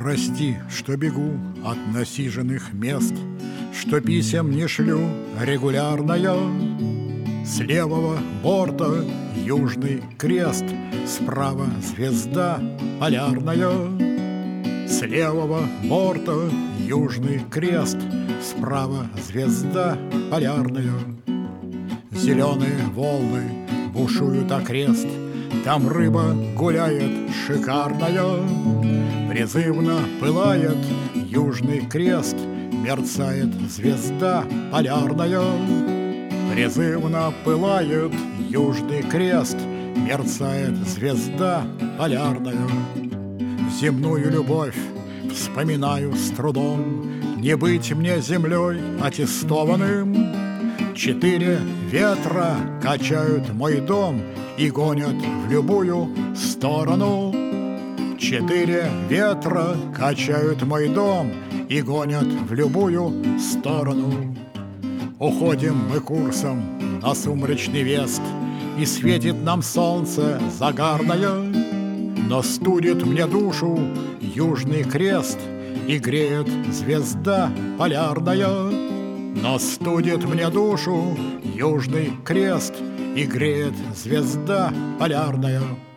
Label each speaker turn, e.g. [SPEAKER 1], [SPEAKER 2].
[SPEAKER 1] Прости, что бегу от насиженных мест, что писем не шлю регулярно я. С левого борта Южный Крест, справа звезда полярная. С левого борта Южный Крест, справа звезда полярная. Зеленые волны бушуют окрест, там рыба гуляет шикарная. Призывно пылает Южный Крест, мерцает звезда полярная. Призывно пылает Южный Крест, мерцает звезда полярная. Земную любовь вспоминаю с трудом, не быть мне землей аттестованным. 4 ветра качают мой дом и гонят в любую сторону. 4 ветра качают мой дом и гонят в любую сторону. Уходим мы курсом на сумрачный Вест, и светит нам солнце загарное, но студит мне душу Южный Крест и греет звезда полярная. Но студит мне душу Южный Крест и греет звезда полярная.